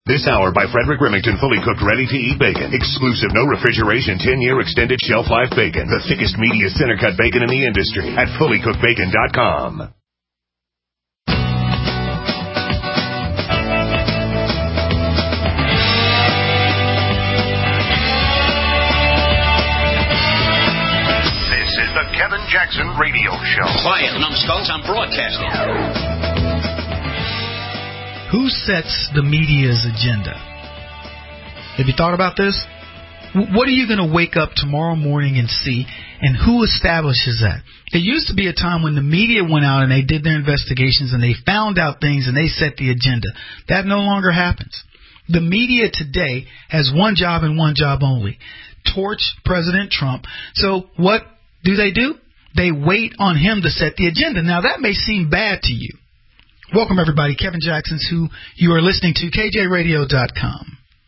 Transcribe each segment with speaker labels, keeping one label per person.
Speaker 1: This hour by Frederick Remington, fully cooked, ready-to-eat bacon. Exclusive, no refrigeration, 10-year extended shelf life bacon. The thickest, meatiest, center-cut bacon in the industry at fullycookedbacon.com. This is the Kevin Jackson Radio Show.
Speaker 2: Quiet, numbskulls, I'm broadcasting.
Speaker 3: Who sets the media's agenda? Have you thought about this? What are you going to wake up tomorrow morning and see, and who establishes that? There used to be a time when the media went out and they did their investigations and they found out things and they set the agenda. That no longer happens. The media today has one job and one job only: torch President Trump. So what do? They wait on him to set the agenda. Now, that may seem bad to you. Welcome, everybody. Kevin Jackson's who you are listening to, KJRadio.com.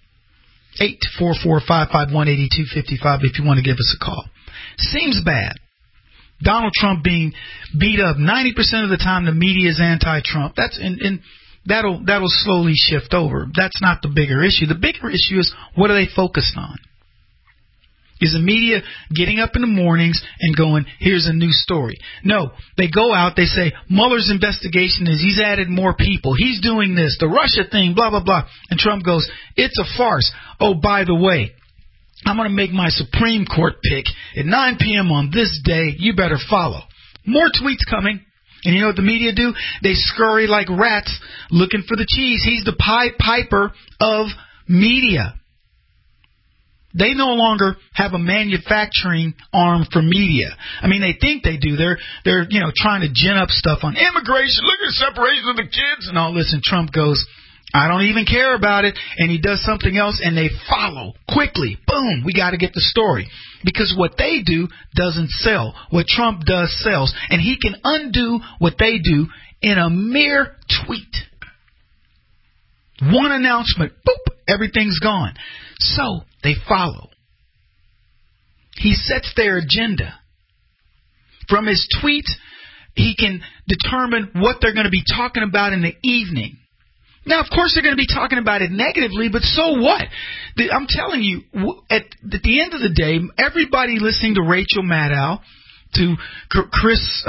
Speaker 3: 844-551-8255 if you want to give us a call. Seems bad. Donald Trump being beat up 90% of the time. The media is anti-Trump. And that'll slowly shift over. That's not the bigger issue. The bigger issue is, what are they focused on? Is the media getting up in the mornings and going, here's a new story? No, they go out, they say, Mueller's investigation is he's added more people. He's doing this, the Russia thing, blah, blah, blah. And Trump goes, it's a farce. Oh, by the way, I'm going to make my Supreme Court pick at 9 p.m. on this day. You better follow. More tweets coming. And you know what the media do? They scurry like rats looking for the cheese. He's the Pied Piper of media. They no longer have a manufacturing arm for media. I mean, they think they do. They're trying to gin up stuff on immigration. Look at the separation of the kids and all this. And Trump goes, I don't even care about it. And he does something else, and they follow quickly. Boom, we got to get the story. Because what they do doesn't sell. What Trump does sells. And he can undo what they do in a mere tweet. One announcement, boop, everything's gone. So they follow. He sets their agenda. From his tweets, he can determine what they're going to be talking about in the evening. Now, of course, they're going to be talking about it negatively, but so what? I'm telling you, at the end of the day, everybody listening to Rachel Maddow, to Chris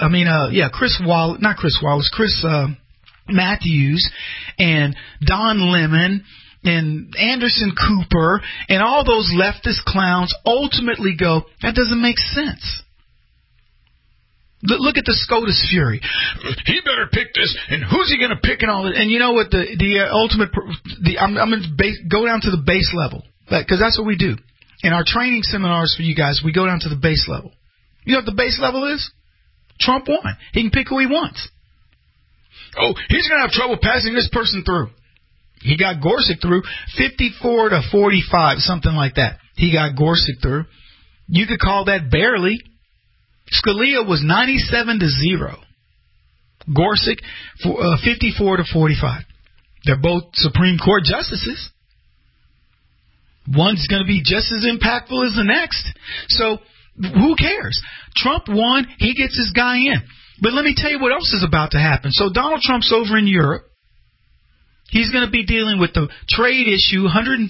Speaker 3: Matthews, and Don Lemon, and Anderson Cooper, and all those leftist clowns ultimately go, that doesn't make sense. Look at the SCOTUS fury. He better pick this, and who's he going to pick and all that. And you know what? I'm going to go down to the base level, because that's what we do. In our training seminars for you guys, we go down to the base level. You know what the base level is? Trump won. He can pick who he wants. Oh, he's going to have trouble passing this person through. He got Gorsuch through 54-45, something like that. He got Gorsuch through. You could call that barely. Scalia was 97-0. Gorsuch 54-45. They're both Supreme Court justices. One's going to be just as impactful as the next. So who cares? Trump won. He gets his guy in. But let me tell you what else is about to happen. So Donald Trump's over in Europe. He's going to be dealing with the trade issue, $70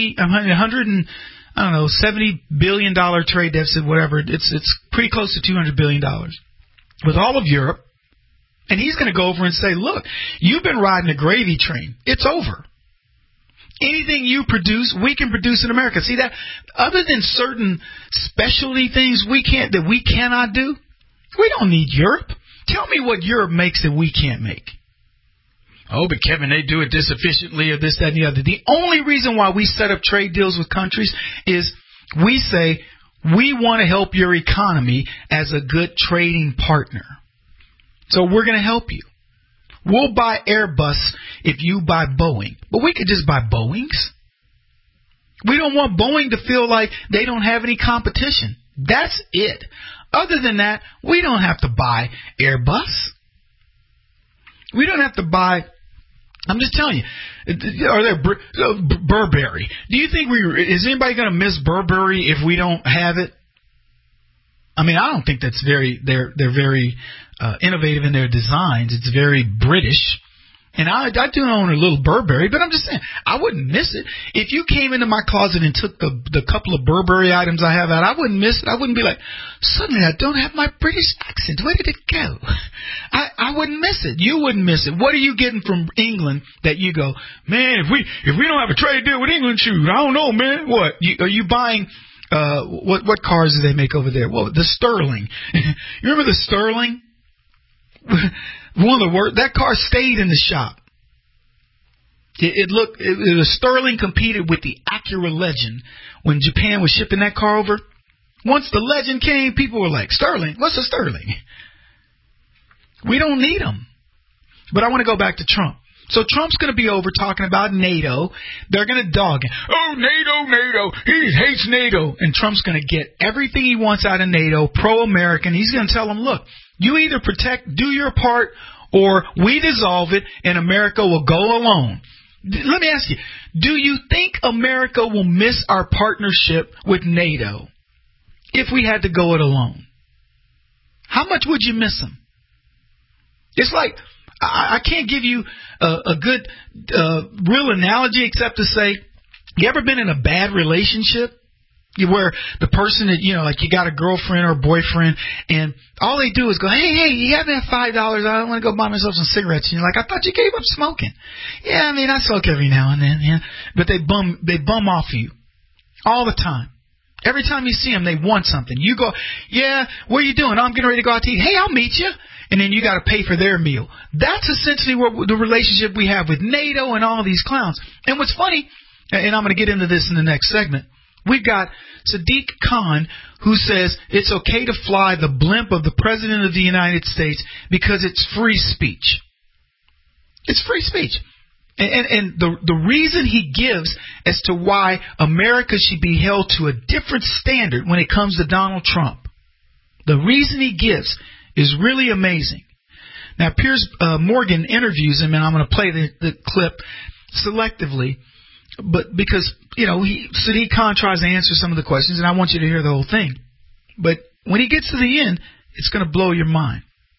Speaker 3: billion trade deficit, whatever. It's pretty close to $200 billion with all of Europe. And he's going to go over and say, look, you've been riding a gravy train. It's over. Anything you produce, we can produce in America. See that? Other than certain specialty things we cannot do, we don't need Europe. Tell me what Europe makes that we can't make. Oh, but Kevin, they do it this efficiently or this, that, and the other. The only reason why we set up trade deals with countries is we say we want to help your economy as a good trading partner. So we're going to help you. We'll buy Airbus if you buy Boeing. But we could just buy Boeings. We don't want Boeing to feel like they don't have any competition. That's it. Other than that, we don't have to buy Airbus. We don't have to buy, I'm just telling you, Burberry. Do you think is anybody going to miss Burberry if we don't have it? I mean, I don't think that's they're very innovative in their designs. It's very British. And I do own a little Burberry, but I'm just saying, I wouldn't miss it. If you came into my closet and took the couple of Burberry items I have out, I wouldn't miss it. I wouldn't be like, suddenly I don't have my British accent. Where did it go? I wouldn't miss it. You wouldn't miss it. What are you getting from England that you go, man, if we don't have a trade deal with England, shoot, I don't know, man. What? Are you buying, what cars do they make over there? Well, the Sterling. You remember the Sterling? One of the worst. That car stayed in the shop. The Sterling competed with the Acura Legend when Japan was shipping that car over. Once the Legend came, people were like, Sterling? What's a Sterling? We don't need them. But I want to go back to Trump. So Trump's going to be over talking about NATO. They're going to dog him. Oh, NATO. He hates NATO. And Trump's going to get everything he wants out of NATO, pro-American. He's going to tell them, look, you either do your part, or we dissolve it and America will go alone. Let me ask you, do you think America will miss our partnership with NATO if we had to go it alone? How much would you miss them? It's like, I can't give you a good real analogy except to say, you ever been in a bad relationship where the person that, like you got a girlfriend or boyfriend and all they do is go, hey, you have that $5? I want to go buy myself some cigarettes. And you're like, I thought you gave up smoking. Yeah, I mean, I smoke every now and then. Yeah. But they bum off you all the time. Every time you see them, they want something. You go, yeah, what are you doing? I'm getting ready to go out to eat. Hey, I'll meet you. And then you got to pay for their meal. That's essentially what the relationship we have with NATO and all these clowns. And what's funny, and I'm going to get into this in the next segment, we've got Sadiq Khan who says it's okay to fly the blimp of the President of the United States because it's free speech. It's free speech. And the reason he gives as to why America should be held to a different standard when it comes to Donald Trump, the reason he gives is really amazing. Now, Piers Morgan interviews him, and I'm going to play the clip selectively, but because, Sadiq Khan tries to answer some of the questions, and I want you to hear the whole thing. But when he gets to the end, it's going to blow your mind.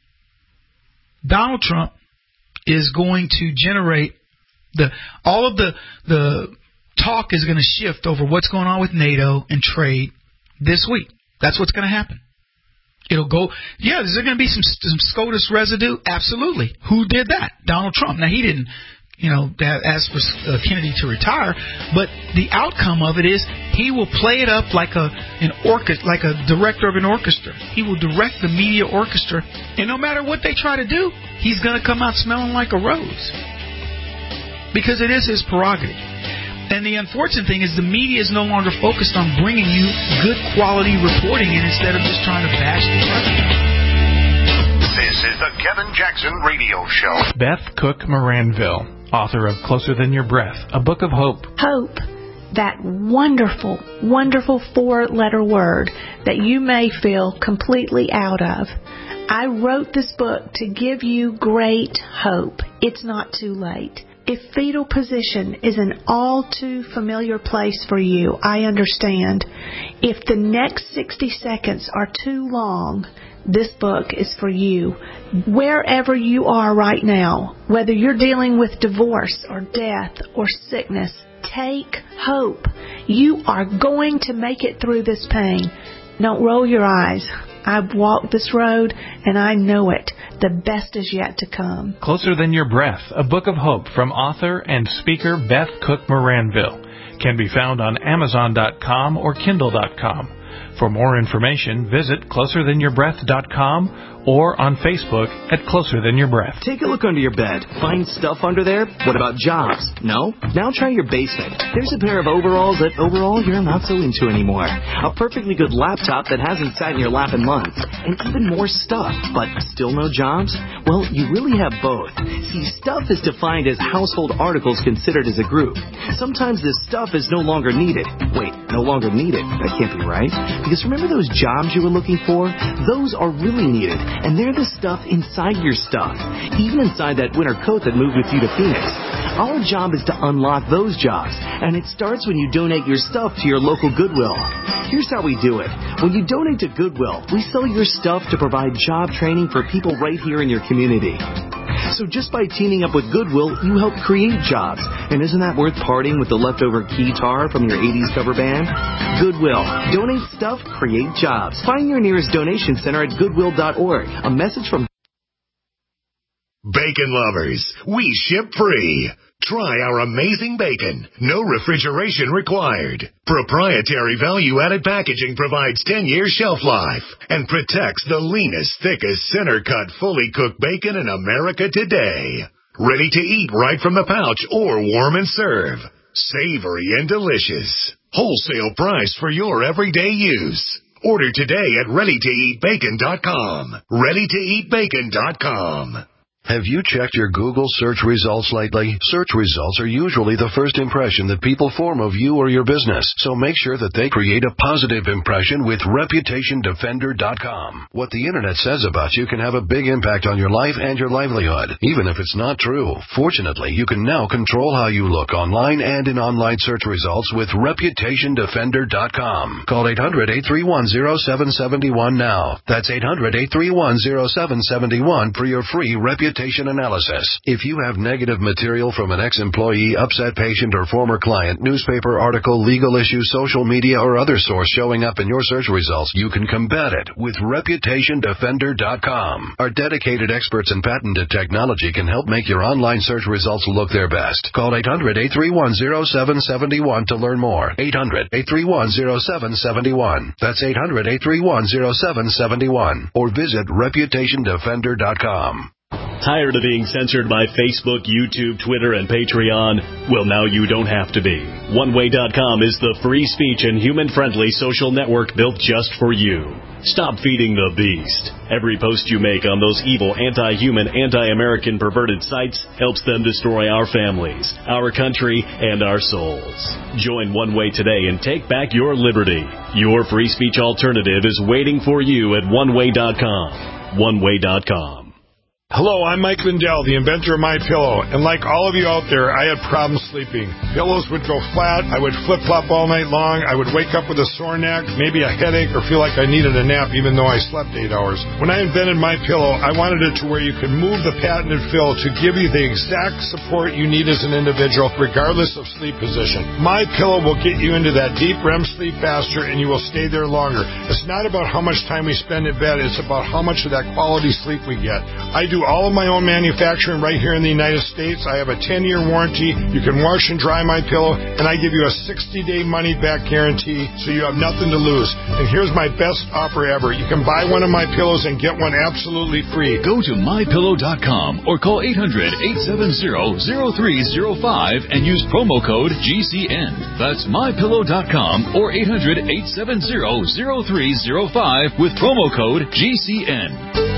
Speaker 3: Donald Trump is going to generate all of the talk is going to shift over what's going on with NATO and trade this week. That's what's going to happen. It'll go, yeah, is there going to be some SCOTUS residue? Absolutely. Who did that? Donald Trump. Now, he didn't, ask for Kennedy to retire, but the outcome of it is he will play it up like a director of an orchestra. He will direct the media orchestra, and no matter what they try to do, he's going to come out smelling like a rose because it is his prerogative. And the unfortunate thing is the media is no longer focused on bringing you good quality reporting instead of just trying to bash the president.
Speaker 1: This is the Kevin Jackson Radio Show.
Speaker 4: Beth Cook Moranville, author of Closer Than Your Breath, a book of hope.
Speaker 5: Hope, that wonderful, wonderful 4-letter word that you may feel completely out of. I wrote this book to give you great hope. It's not too late. If fetal position is an all too familiar place for you, I understand. If the next 60 seconds are too long, this book is for you. Wherever you are right now, whether you're dealing with divorce or death or sickness, take hope. You are going to make it through this pain. Don't roll your eyes. I've walked this road, and I know it. The best is yet to come.
Speaker 4: Closer Than Your Breath, a book of hope from author and speaker Beth Cook Moranville. Can be found on Amazon.com or Kindle.com. For more information, visit CloserThanYourBreath.com or on Facebook at Closer Than Your Breath.
Speaker 6: Take a look under your bed. Find stuff under there? What about jobs? No? Now try your basement. There's a pair of overalls that overall you're not so into anymore. A perfectly good laptop that hasn't sat in your lap in months. And even more stuff, but still no jobs? Well, you really have both. See, stuff is defined as household articles considered as a group. Sometimes this stuff is no longer needed. Wait, no longer needed? That can't be right. Because remember those jobs you were looking for? Those are really needed. And they're the stuff inside your stuff, even inside that winter coat that moved with you to Phoenix. Our job is to unlock those jobs, and it starts when you donate your stuff to your local Goodwill. Here's how we do it. When you donate to Goodwill, we sell your stuff to provide job training for people right here in your community. So just by teaming up with Goodwill, you help create jobs. And isn't that worth parting with the leftover guitar from your 80s cover band? Goodwill. Donate stuff, create jobs. Find your nearest donation center at goodwill.org. A message from
Speaker 1: Bacon lovers, we ship free. Try our amazing bacon. No refrigeration required. Proprietary value-added packaging provides 10-year shelf life and protects the leanest, thickest, center-cut, fully cooked bacon in America today. Ready to eat right from the pouch or warm and serve. Savory and delicious. Wholesale price for your everyday use. Order today at readytoeatbacon.com. readytoeatbacon.com.
Speaker 7: Have you checked your Google search results lately? Search results are usually the first impression that people form of you or your business, so make sure that they create a positive impression with ReputationDefender.com. What the Internet says about you can have a big impact on your life and your livelihood, even if it's not true. Fortunately, you can now control how you look online and in online search results with ReputationDefender.com. Call 800-831-0771 now. That's 800-831-0771 for your free reputation analysis. If you have negative material from an ex-employee, upset patient, or former client, newspaper article, legal issue, social media, or other source showing up in your search results, you can combat it with ReputationDefender.com. Our dedicated experts in patented technology can help make your online search results look their best. Call 800-831-0771 to learn more. 800-831-0771. That's 800-831-0771. Or visit ReputationDefender.com.
Speaker 8: Tired of being censored by Facebook, YouTube, Twitter, and Patreon? Well, now you don't have to be. OneWay.com is the free speech and human-friendly social network built just for you. Stop feeding the beast. Every post you make on those evil, anti-human, anti-American perverted sites helps them destroy our families, our country, and our souls. Join One Way today and take back your liberty. Your free speech alternative is waiting for you at OneWay.com. OneWay.com.
Speaker 9: Hello, I'm Mike Lindell, the inventor of MyPillow, and like all of you out there, I had problems sleeping. Pillows would go flat, I would flip-flop all night long, I would wake up with a sore neck, maybe a headache, or feel like I needed a nap even though I slept 8 hours. When I invented MyPillow, I wanted it to where you could move the patented fill to give you the exact support you need as an individual, regardless of sleep position. MyPillow will get you into that deep REM sleep faster, and you will stay there longer. It's not about how much time we spend in bed, it's about how much of that quality sleep we get. I do all of my own manufacturing right here in the United States. I have a 10-year warranty. You can wash and dry my pillow, and I give you a 60-day money-back guarantee, so you have nothing to lose. And here's my best offer ever. You can buy one of my pillows and get one absolutely free.
Speaker 10: Go to MyPillow.com or call 800-870-0305 and use promo code GCN. That's MyPillow.com or 800-870-0305 with promo code GCN.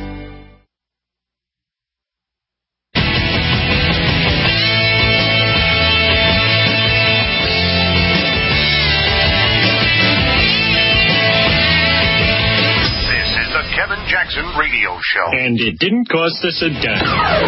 Speaker 1: Radio show.
Speaker 11: And it didn't cost us a dime.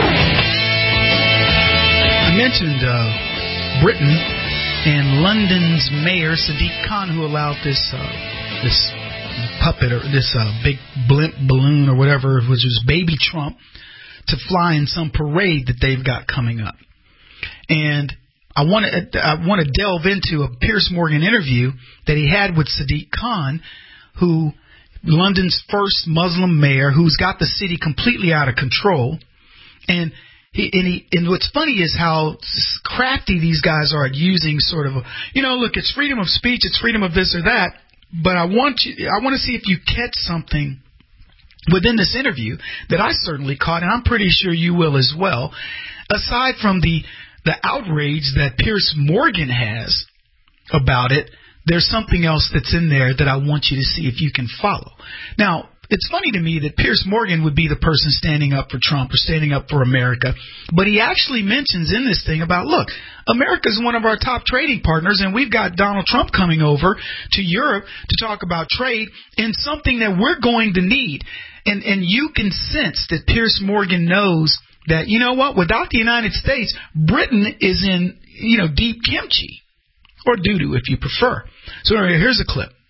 Speaker 3: I mentioned Britain and London's mayor, Sadiq Khan, who allowed this puppet or this big blimp balloon or whatever, which was baby Trump, to fly in some parade that they've got coming up. And I want to delve into a Piers Morgan interview that he had with Sadiq Khan, who London's first Muslim mayor, who's got the city completely out of control. And what's funny is how crafty these guys are at using sort of look, it's freedom of speech, it's freedom of this or that. But I want to see if you catch something within this interview that I certainly caught, and I'm pretty sure you will as well. Aside from the outrage that Piers Morgan has about it, there's something else that's in there that I want you to see if you can follow. Now, it's funny to me that Piers Morgan would be the person standing up for Trump or standing up for America, but he actually mentions in this thing about, look, America's one of our top trading partners, and we've got Donald Trump coming over to Europe to talk about trade and something that we're going to need. And you can sense that Piers Morgan knows that, you know what, without the United States, Britain is in, deep kimchi. Or doo-doo, if you prefer. So here's a clip.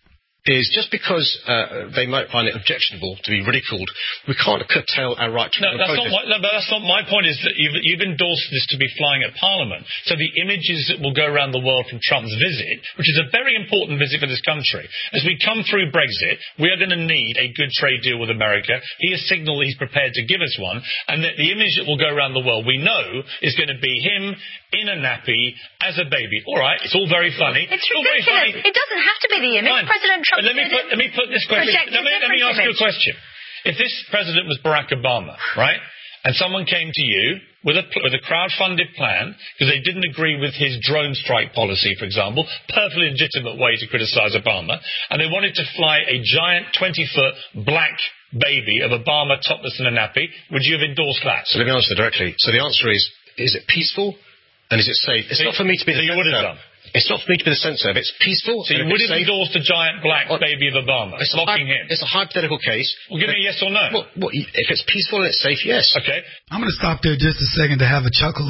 Speaker 12: is just because they might find it objectionable to be ridiculed, we can't curtail our right to protest.
Speaker 2: That's not my point. Is that you've endorsed this to be flying at Parliament. So the images that will go around the world from Trump's visit, which is a very important visit for this country, as we come through Brexit, we are going to need a good trade deal with America. He has signalled he's prepared to give us one, and that the image that will go around the world, we know, is going to be him in a nappy as a baby. All right, it's all very funny.
Speaker 13: It's ridiculous. It doesn't have to be the image.
Speaker 2: Fine.
Speaker 13: President Trump.
Speaker 2: Let me put this question. Let me ask you a question. If this president was Barack Obama, right, and someone came to you with a crowd-funded plan because they didn't agree with his drone strike policy, for example, perfectly legitimate way to criticise Obama, and they wanted to fly a giant 20-foot black baby of Obama topless in a nappy, would you have endorsed that?
Speaker 12: So let me answer directly. So the answer is it peaceful and is it safe? It's not for me to be the
Speaker 2: you would have done.
Speaker 12: It's not for me to be the censor. If it's peaceful...
Speaker 2: So you would have endorsed a giant black baby of Obama, mocking him?
Speaker 12: It's a hypothetical case.
Speaker 2: Well, give me a yes or no.
Speaker 12: Well, if it's peaceful and it's safe, yes.
Speaker 2: Okay.
Speaker 3: I'm going to stop there just a second to have a chuckle.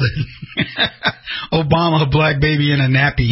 Speaker 3: Obama, a black baby in a nappy.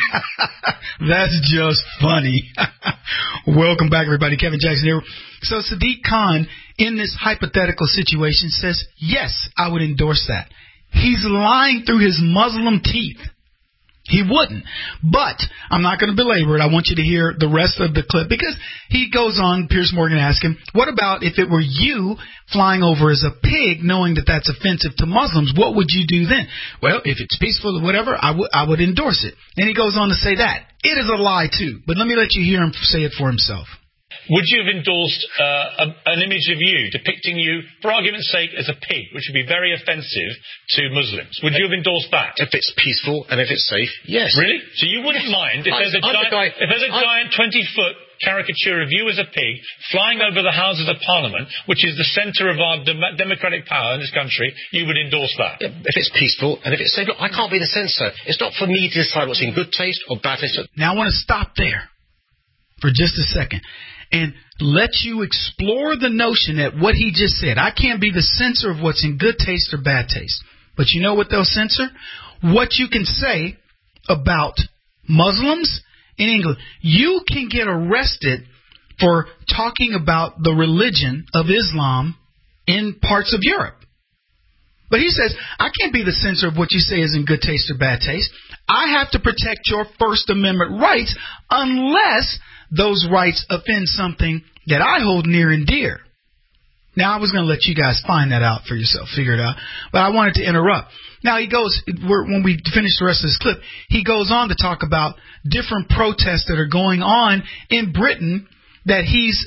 Speaker 3: That's just funny. Welcome back, everybody. Kevin Jackson here. So Sadiq Khan, in this hypothetical situation, says, yes, I would endorse that. He's lying through his Muslim teeth. He wouldn't. But I'm not going to belabor it. I want you to hear the rest of the clip because he goes on, Piers Morgan asks him, what about if it were you flying over as a pig knowing that that's offensive to Muslims? What would you do then? Well, if it's peaceful or whatever, I would endorse it. And he goes on to say that. It is a lie, too. But let me let you hear him say it for himself.
Speaker 2: Would you have endorsed an image of you depicting you, for argument's sake, as a pig, which would be very offensive to Muslims? Would you have endorsed that?
Speaker 12: If it's peaceful and if it's safe, yes.
Speaker 2: Really? So you wouldn't mind if there's a giant 20-foot caricature of you as a pig flying over the Houses of Parliament, which is the centre of our democratic power in this country, you would endorse that?
Speaker 12: If it's peaceful and if it's safe. Look, I can't be the censor. It's not for me to decide what's in good taste or bad taste.
Speaker 3: Now I want to stop there for just a second and let you explore the notion that what he just said. I can't be the censor of what's in good taste or bad taste. But you know what they'll censor? What you can say about Muslims in England. You can get arrested for talking about the religion of Islam in parts of Europe. But he says, I can't be the censor of what you say is in good taste or bad taste. I have to protect your First Amendment rights unless those rights offend something that I hold near and dear. Now, I was going to let you guys find that out for yourself, figure it out, but I wanted to interrupt. Now, he goes, when we finish the rest of this clip, he goes on to talk about different protests that are going on in Britain that he's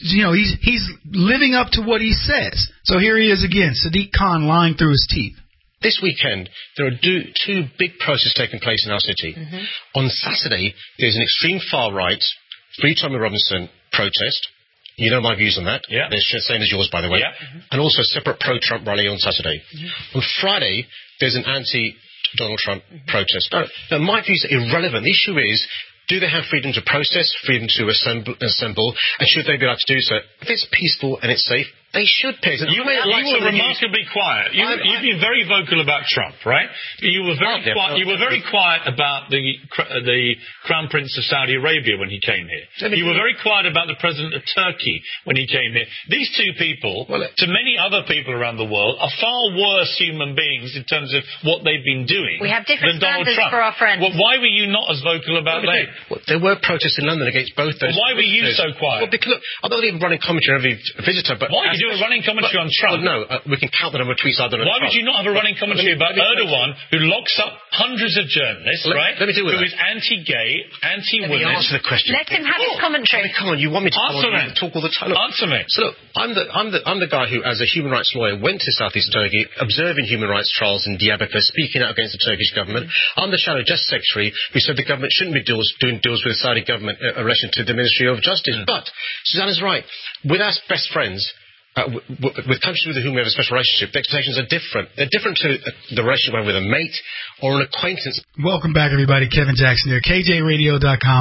Speaker 3: living up to what he says. So here he is again, Sadiq Khan lying through his teeth.
Speaker 12: This weekend, there are two big protests taking place in our city. Mm-hmm. On Saturday, there's an extreme far-right, Free Tommy Robinson protest. You know my views on that. Yeah. They're the same as yours, by the way. Yeah. Mm-hmm. And also a separate pro-Trump rally on Saturday. Mm-hmm. On Friday, there's an anti-Donald Trump protest. Now, my views are irrelevant. The issue is, do they have freedom to protest, freedom to assemble, and should they be allowed to do so? If it's peaceful and it's safe, they should pay.
Speaker 2: You were remarkably quiet. You've been very vocal about Trump, right? You were very quiet about the Crown Prince of Saudi Arabia when he came here. You were very quiet about the President of Turkey when he came here. These two people, to many other people around the world, are far worse human beings in terms of what they've been doing.
Speaker 13: We have different
Speaker 2: than Donald
Speaker 13: standards
Speaker 2: Trump.
Speaker 13: for our friends.
Speaker 2: Well, why were you not as vocal about that?
Speaker 12: Well, there were protests in London against both those.
Speaker 2: Why were you so quiet?
Speaker 12: Well, because, look, I'm not even running commentary on every visitor, but...
Speaker 2: Why? You do a running commentary on Trump?
Speaker 12: Well, no, we can count the number of tweets I've done on
Speaker 2: Trump. Why would you not have a running commentary about Erdogan, who locks up hundreds of journalists, right?
Speaker 12: Let me deal with
Speaker 2: who is anti-gay, anti-women.
Speaker 12: Let me answer the question.
Speaker 13: Let him have his commentary.
Speaker 12: Come on, you want me to talk all the time? Look,
Speaker 2: answer me.
Speaker 12: So look, I'm the guy who, as a human rights lawyer, went to southeast Turkey, observing human rights trials in Diyarbakir, speaking out against the Turkish government. I'm the Shadow Justice Secretary who said the government shouldn't be doing deals with the Saudi government in relation to the Ministry of Justice. But Susanna's right. With our best friends, with countries with whom we have a special relationship, the expectations are different. They're different to the relationship we have with a mate or an acquaintance.
Speaker 3: Welcome back, everybody. Kevin Jackson here. KJRadio.com,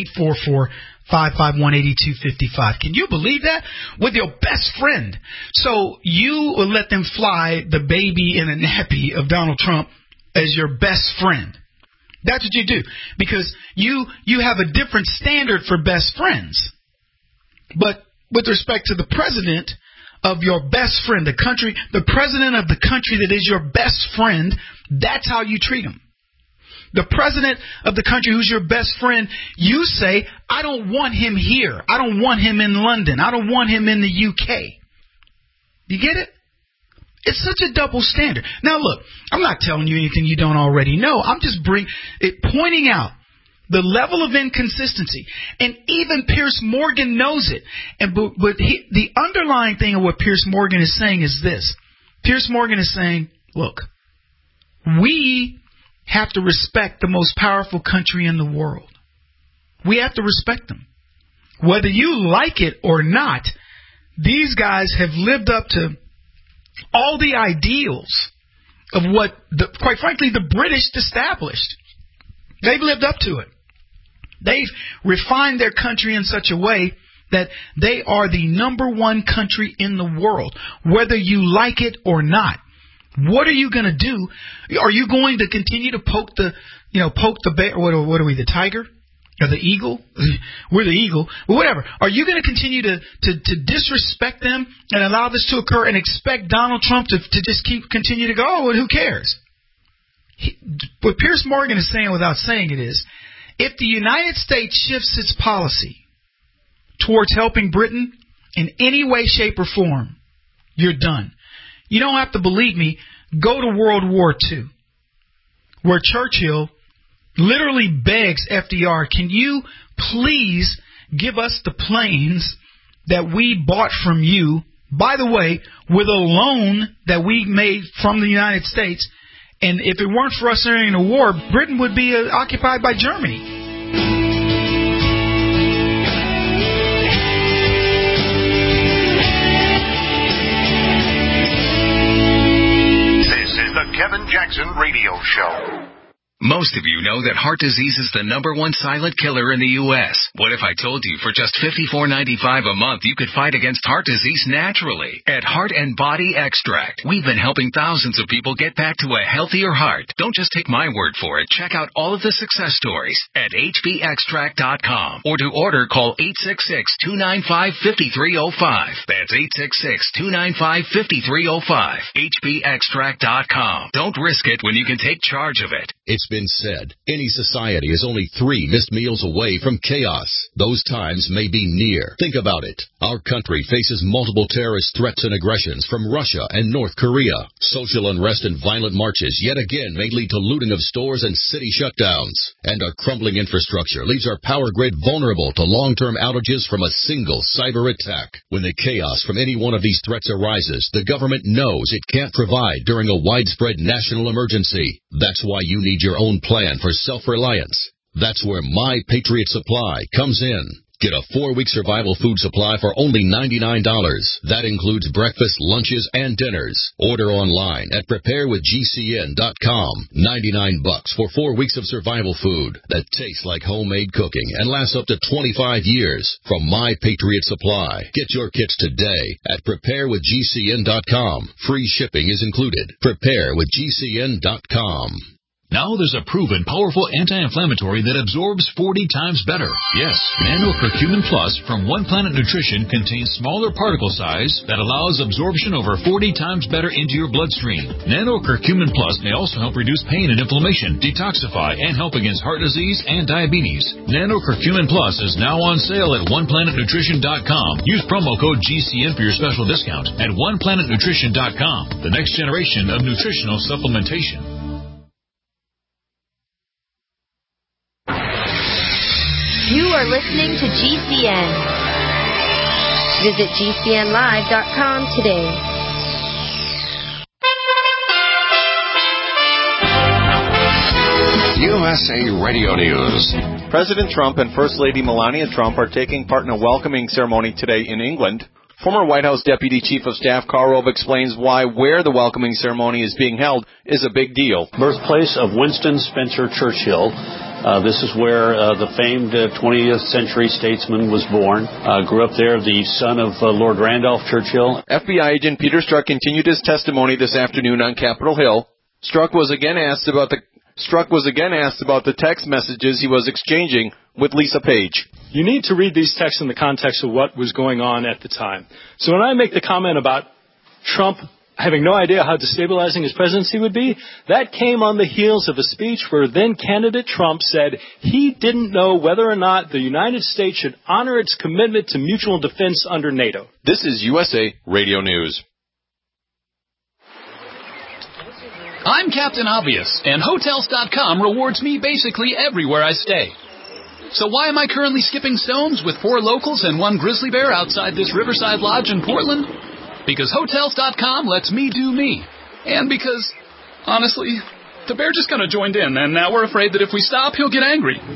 Speaker 3: 844-551-8255. Can you believe that? With your best friend. So you will let them fly the baby in a nappy of Donald Trump as your best friend. That's what you do. Because you have a different standard for best friends. But with respect to the president of your best friend, the president of the country that is your best friend, that's how you treat him. The president of the country who's your best friend, you say, I don't want him here. I don't want him in London. I don't want him in the UK. You get it? It's such a double standard. Now, look, I'm not telling you anything you don't already know. I'm just pointing out the level of inconsistency. And even Piers Morgan knows it. But the underlying thing of what Piers Morgan is saying is this. Piers Morgan is saying, look, we have to respect the most powerful country in the world. We have to respect them. Whether you like it or not, these guys have lived up to all the ideals of what, quite frankly, the British established. They've lived up to it. They've refined their country in such a way that they are the number one country in the world, whether you like it or not. What are you going to do? Are you going to continue to poke the bear? What are we, the tiger? Or the eagle? We're the eagle. Well, whatever. Are you going to continue to disrespect them and allow this to occur and expect Donald Trump to just continue to go, oh, well, who cares? What Piers Morgan is saying without saying it is, if the United States shifts its policy towards helping Britain in any way, shape, or form, you're done. You don't have to believe me. Go to World War II, where Churchill literally begs FDR, can you please give us the planes that we bought from you, by the way, with a loan that we made from the United States, and if it weren't for us entering a war, Britain would be occupied by Germany.
Speaker 1: Kevin Jackson Radio Show. Most of you know that heart disease is the #1 silent killer in the U.S. What if I told you for just $54.95 a month you could fight against heart disease naturally? At Heart and Body Extract, we've been helping thousands of people get back to a healthier heart. Don't just take my word for it. Check out all of the success stories at hbextract.com, or to order, call 866-295-5305. That's 866-295-5305. hbextract.com. Don't risk it when you can take charge of it.
Speaker 14: It's been said, any society is only 3 missed meals away from chaos. Those times may be near. Think about it. Our country faces multiple terrorist threats and aggressions from Russia and North Korea. Social unrest and violent marches yet again may lead to looting of stores and city shutdowns. And our crumbling infrastructure leaves our power grid vulnerable to long-term outages from a single cyber attack. When the chaos from any one of these threats arises, the government knows it can't provide during a widespread national emergency. That's why you need your own plan for self-reliance. That's where My Patriot Supply comes in. Get a 4-week survival food supply for only $99. That includes breakfast, lunches, and dinners. Order online at preparewithgcn.com. $99 for 4 weeks of survival food that tastes like homemade cooking and lasts up to 25 years from My Patriot Supply. Get your kits today at preparewithgcn.com. Free shipping is included. Preparewithgcn.com.
Speaker 10: Now there's a proven, powerful anti-inflammatory that absorbs 40 times better. Yes, Nano Curcumin Plus from One Planet Nutrition contains smaller particle size that allows absorption over 40 times better into your bloodstream. Nano Curcumin Plus may also help reduce pain and inflammation, detoxify, and help against heart disease and diabetes. Nano Curcumin Plus is now on sale at OnePlanetNutrition.com. Use promo code GCN for your special discount at OnePlanetNutrition.com. The next generation of nutritional supplementation.
Speaker 15: You are listening to GCN. Visit GCNlive.com today.
Speaker 1: USA Radio News.
Speaker 16: President Trump and First Lady Melania Trump are taking part in a welcoming ceremony today in England. Former White House Deputy Chief of Staff Karl Rove explains where the welcoming ceremony is being held is a big deal.
Speaker 17: Birthplace of Winston Spencer Churchill. This is where the famed 20th century statesman was born. Grew up there, the son of Lord Randolph Churchill.
Speaker 16: FBI agent Peter Strzok continued his testimony this afternoon on Capitol Hill. Strzok was again asked about the Strzok was again asked about the text messages he was exchanging with Lisa Page.
Speaker 18: You need to read these texts in the context of what was going on at the time. So when I make the comment about Trump having no idea how destabilizing his presidency would be, that came on the heels of a speech where then-candidate Trump said he didn't know whether or not the United States should honor its commitment to mutual defense under NATO.
Speaker 16: This is USA Radio News.
Speaker 19: I'm Captain Obvious, and Hotels.com rewards me basically everywhere I stay. So why am I currently skipping stones with 4 locals and 1 grizzly bear outside this Riverside Lodge in Portland? Because Hotels.com lets me do me. And because, honestly, the bear just kind of joined in, and now we're afraid that if we stop, he'll get angry. He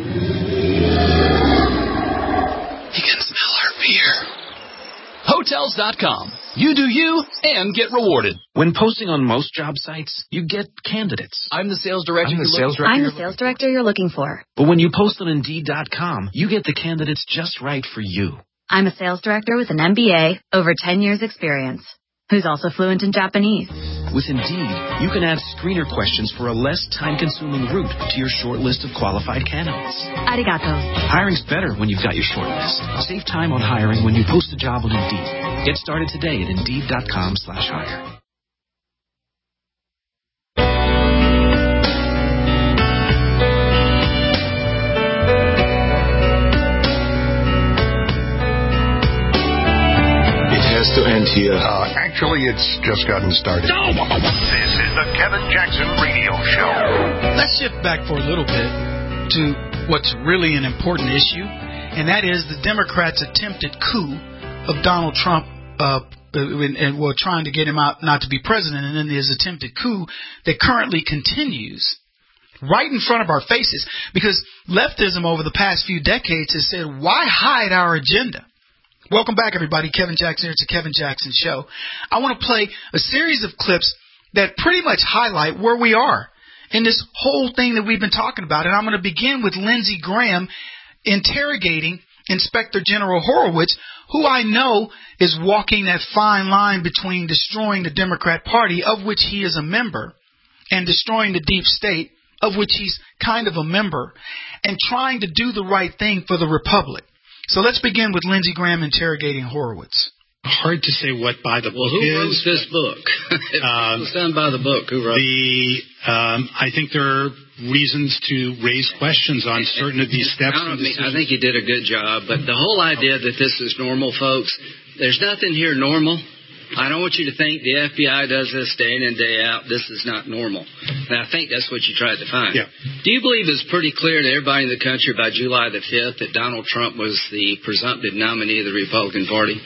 Speaker 19: can smell our fear. Hotels.com. You do you and get rewarded.
Speaker 20: When posting on most job sites, you get candidates.
Speaker 21: I'm the sales director.
Speaker 20: I'm the sales
Speaker 21: director you're looking for.
Speaker 20: But when you post on Indeed.com, you get the candidates just right for you.
Speaker 21: I'm a sales director with an MBA, over 10 years experience, who's also fluent in Japanese.
Speaker 20: With Indeed, you can add screener questions for a less time-consuming route to your short list of qualified candidates.
Speaker 21: Arigato.
Speaker 20: Hiring's better when you've got your short list. Save time on hiring when you post a job on Indeed. Get started today at Indeed.com/hire.
Speaker 22: To end here.
Speaker 23: Actually, it's just gotten started.
Speaker 1: No! This is the Kevin Jackson Radio Show.
Speaker 3: Let's shift back for a little bit to what's really an important issue, and that is the Democrats' attempted coup of Donald Trump, and we're trying to get him out not to be president, and then there's attempted coup that currently continues right in front of our faces, because leftism over the past few decades has said, why hide our agenda? Welcome back, everybody. Kevin Jackson here. It's the Kevin Jackson Show. I want to play a series of clips that pretty much highlight where we are in this whole thing that we've been talking about. And I'm going to begin with Lindsey Graham interrogating Inspector General Horowitz, who I know is walking that fine line between destroying the Democrat Party, of which he is a member, and destroying the deep state, of which he's kind of a member, and trying to do the right thing for the Republic. So let's begin with Lindsey Graham interrogating Horowitz.
Speaker 24: Hard to say what by the book
Speaker 25: who
Speaker 24: is.
Speaker 25: Who wrote this book? It was done by the book. Who wrote it?
Speaker 24: I think there are reasons to raise questions on certain of these steps.
Speaker 25: I think he did a good job, but the whole idea that this is normal, folks, there's nothing here normal. I don't want you to think the FBI does this day in and day out. This is not normal. And I think that's what you tried to find.
Speaker 24: Yeah.
Speaker 25: Do you believe it's pretty clear to everybody in the country by July the 5th that Donald Trump was the presumptive nominee of the Republican Party?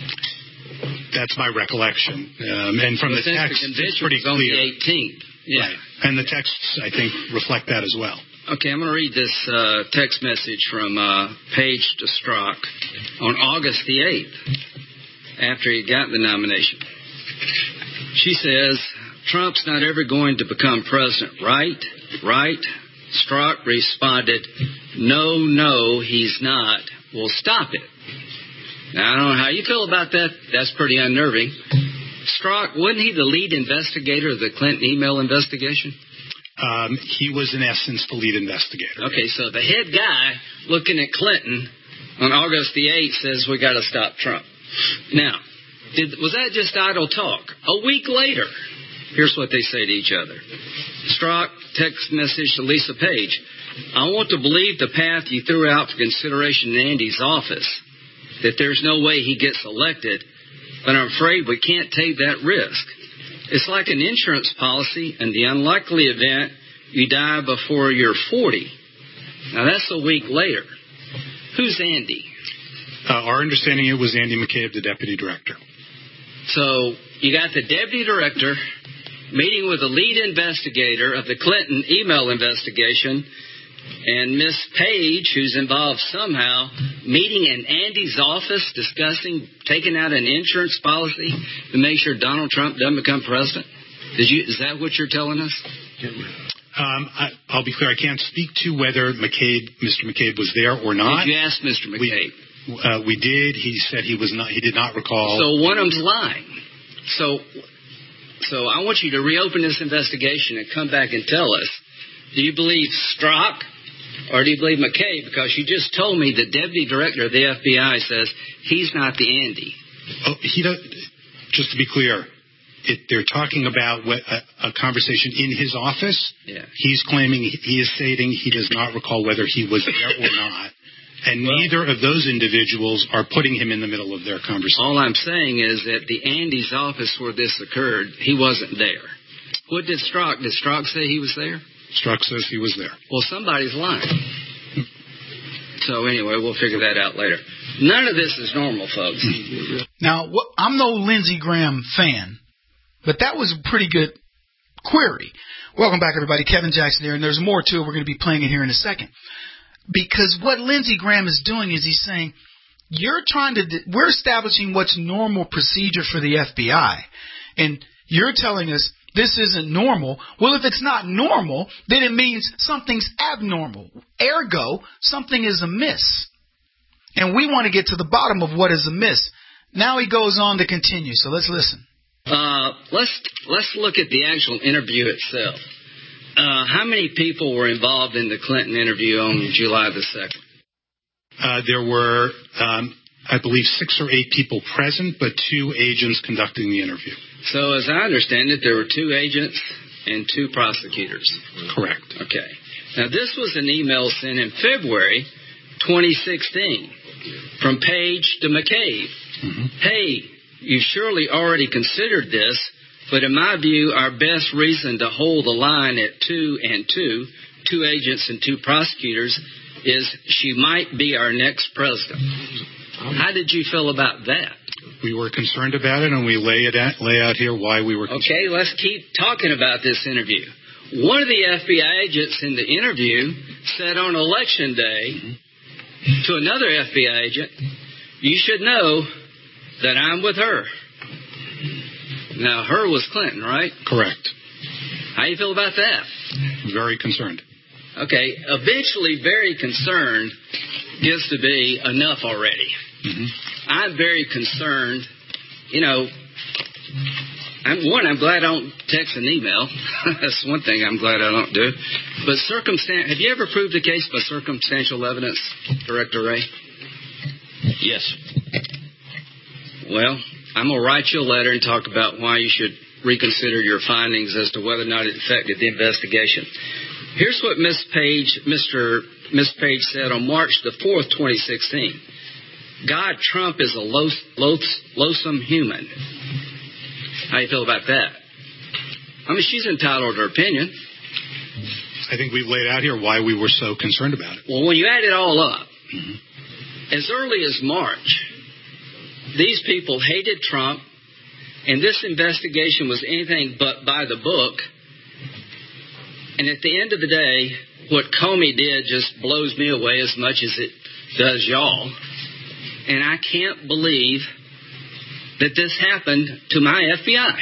Speaker 24: That's my recollection. And from the text, it's pretty clear.
Speaker 25: On the 18th. Yeah.
Speaker 24: Right. And the texts, I think, reflect that as well.
Speaker 25: Okay, I'm going to read this text message from Page to Strzok on August the 8th. After he got the nomination. She says, Trump's not ever going to become president, right? Right? Strzok responded, no, he's not. Well, stop it. Now, I don't know how you feel about that. That's pretty unnerving. Strzok, wasn't he the lead investigator of the Clinton email investigation?
Speaker 24: He was, in essence, the lead investigator.
Speaker 25: Okay, so the head guy looking at Clinton on August the 8th says we got to stop Trump. Now, was that just idle talk? A week later, here's what they say to each other. Strzok, text message to Lisa Page. I want to believe the path you threw out for consideration in Andy's office, that there's no way he gets elected, but I'm afraid we can't take that risk. It's like an insurance policy in the unlikely event you die before you're 40. Now, that's a week later. Who's Andy?
Speaker 24: Our understanding, it was Andy McCabe, the deputy director.
Speaker 25: So you got the deputy director meeting with the lead investigator of the Clinton email investigation, and Miss Page, who's involved somehow, meeting in Andy's office discussing taking out an insurance policy to make sure Donald Trump doesn't become president. Is that what you're telling us?
Speaker 24: I'll be clear. I can't speak to whether Mr. McCabe was there or not.
Speaker 25: Did you ask Mr. McCabe?
Speaker 24: We did. He said he was not. He did not recall.
Speaker 25: So one of them's lying. So I want you to reopen this investigation and come back and tell us Do you believe Strzok or do you believe McCabe? Because you just told me the deputy director of the FBI says he's not the Andy.
Speaker 24: Oh, he does. Just to be clear, they're talking about a conversation in his office.
Speaker 25: Yeah.
Speaker 24: He is stating he does not recall whether he was there or not. And neither of those individuals are putting him in the middle of their conversation.
Speaker 25: All I'm saying is that the Andy's office where this occurred, he wasn't there. What did Strzok? Did Strzok say he was there?
Speaker 24: Strzok says he was there.
Speaker 25: Well, somebody's lying. So anyway, we'll figure that out later. None of this is normal, folks.
Speaker 3: Now, I'm no Lindsey Graham fan, but that was a pretty good query. Welcome back, everybody. Kevin Jackson here, and there's more to it. We're going to be playing it here in a second. Because what Lindsey Graham is doing is he's saying, we're establishing what's normal procedure for the FBI, and you're telling us this isn't normal. Well, if it's not normal, then it means something's abnormal. Ergo, something is amiss. And we want to get to the bottom of what is amiss. Now he goes on to continue, so let's listen.
Speaker 25: Let's look at the actual interview itself. How many people were involved in the Clinton interview on July the 2nd?
Speaker 24: There were, I believe, 6 or 8 people present, but 2 agents conducting the interview.
Speaker 25: So as I understand it, there were 2 agents and 2 prosecutors.
Speaker 24: Correct.
Speaker 25: Okay. Now, this was an email sent in February 2016 from Page to McCabe.
Speaker 24: Mm-hmm.
Speaker 25: Hey, you've surely already considered this, but in my view, our best reason to hold the line at 2 and 2, 2 agents and 2 prosecutors, is she might be our next president. How did you feel about that?
Speaker 24: We were concerned about it, and we lay out here why we were concerned.
Speaker 25: Okay, let's keep talking about this interview. One of the FBI agents in the interview said on Election Day to another FBI agent, you should know that I'm with her. Now, her was Clinton, right?
Speaker 24: Correct.
Speaker 25: How do you feel about that?
Speaker 24: Very concerned.
Speaker 25: Okay, eventually very concerned gets to be enough already.
Speaker 24: Mm-hmm.
Speaker 25: I'm very concerned. You know, I'm glad I don't text an email. That's one thing I'm glad I don't do. But have you ever proved a case by circumstantial evidence, Director Ray?
Speaker 17: Yes.
Speaker 25: Well, I'm going to write you a letter and talk about why you should reconsider your findings as to whether or not it affected the investigation. Here's what Miss Page said on March the 4th, 2016. God, Trump is a loathsome human. How do you feel about that? I mean, she's entitled to her opinion.
Speaker 24: I think we've laid out here why we were so concerned about it.
Speaker 25: Well, when you add it all up, as early as March, these people hated Trump, and this investigation was anything but by the book. And at the end of the day, what Comey did just blows me away as much as it does y'all. And I can't believe that this happened to my FBI.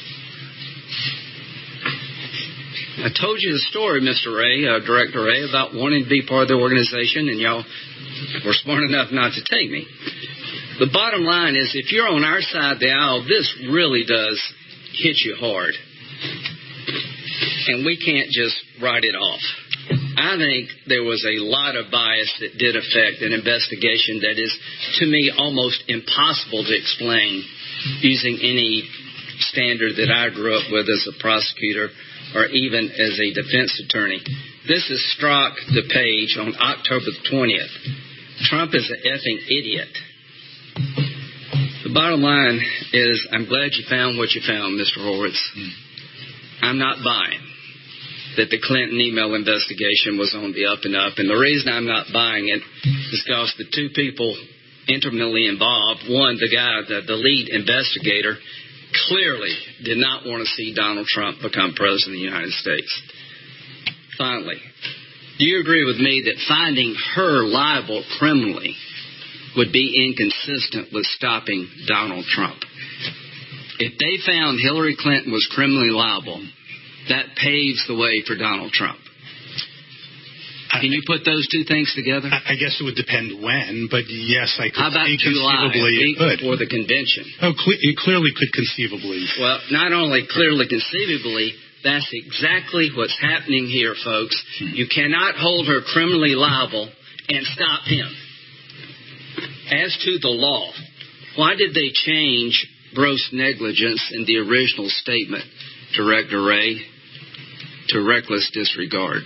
Speaker 25: I told you the story, Mr. Ray, Director Ray, about wanting to be part of the organization, and y'all were smart enough not to take me. The bottom line is, if you're on our side of the aisle, this really does hit you hard. And we can't just write it off. I think there was a lot of bias that did affect an investigation that is, to me, almost impossible to explain using any standard that I grew up with as a prosecutor or even as a defense attorney. This is Strzok to Page on October the 20th. Trump is an effing idiot. The bottom line is, I'm glad you found what you found, Mr. Horowitz. I'm not buying that the Clinton email investigation was on the up and up. And the reason I'm not buying it is because the 2 people intimately involved, one, the guy, the lead investigator, clearly did not want to see Donald Trump become president of the United States. Finally, do you agree with me that finding her liable criminally would be inconsistent with stopping Donald Trump? If they found Hillary Clinton was criminally liable, that paves the way for Donald Trump. Can you put those 2 things together?
Speaker 24: I guess it would depend when, but yes, I could.
Speaker 25: How about July, a week before the convention?
Speaker 24: Oh, it clearly could conceivably.
Speaker 25: Well, not only clearly conceivably, That's exactly what's happening here, folks. You cannot hold her criminally liable and stop him. As to the law, why did they change gross negligence in the original statement, Director Ray, to reckless disregard?